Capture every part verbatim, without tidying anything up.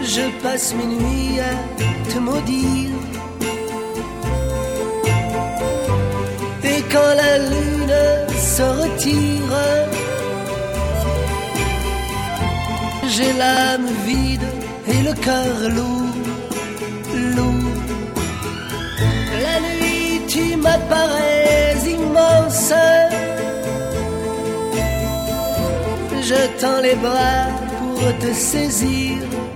Je passe mes nuits à te maudire. Et quand la lune se retire, j'ai l'âme vide et le cœur lourd, lourd. La nuit tu m'apparais immense. Je tends les bras pour te saisir,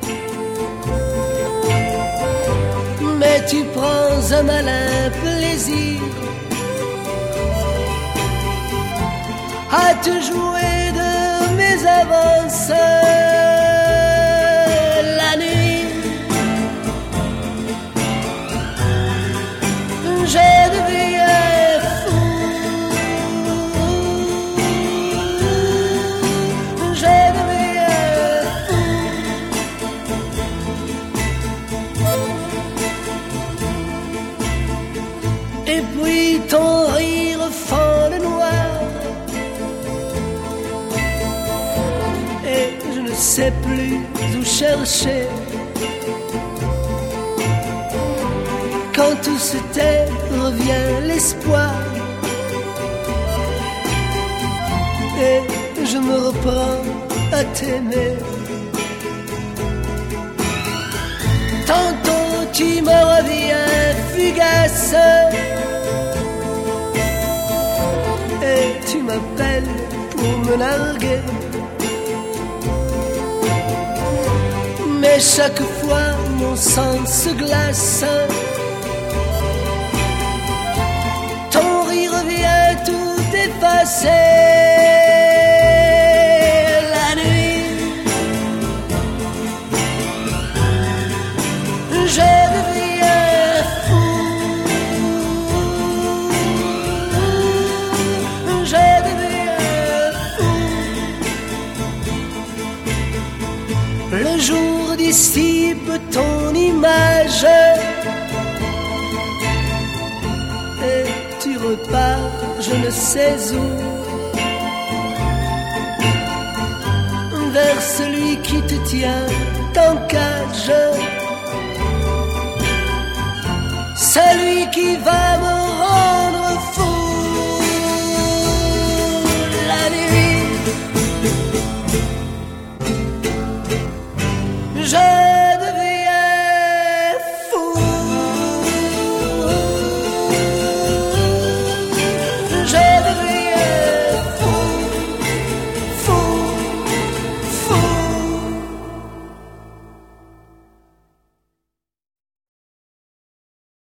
mais tu prends un malin plaisir à te jouer de mes avances. La nuit, je deviens fou, je deviens fou. Et puis ton rire fend le noir, je ne sais plus où chercher. Quand tout se tait, revient l'espoir, et je me reprends à t'aimer. Tantôt tu me reviens fugace, et tu m'appelles pour me narguer. Mais chaque fois mon sang se glace, ton rire vient tout effacer. La nuit, je deviens fou, je deviens fou. Le jour dissipe ton image et tu repars je ne sais où, vers celui qui te tient en cage, celui qui va me